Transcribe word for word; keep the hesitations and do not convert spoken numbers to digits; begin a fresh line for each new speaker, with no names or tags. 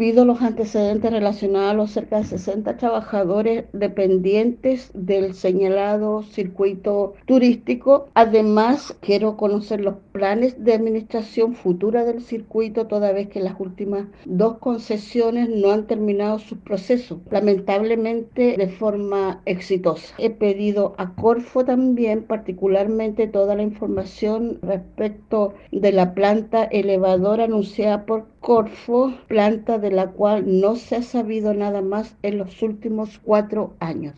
pido los antecedentes relacionados a los cerca de sesenta trabajadores dependientes del señalado circuito turístico. Además, quiero conocer los planes de administración futura del circuito, toda vez que las últimas dos concesiones no han terminado sus procesos, lamentablemente de forma exitosa. He pedido a Corfo también, particularmente, toda la información respecto de la planta elevadora anunciada por Corfo, planta de la cual no se ha sabido nada más en los últimos cuatro años.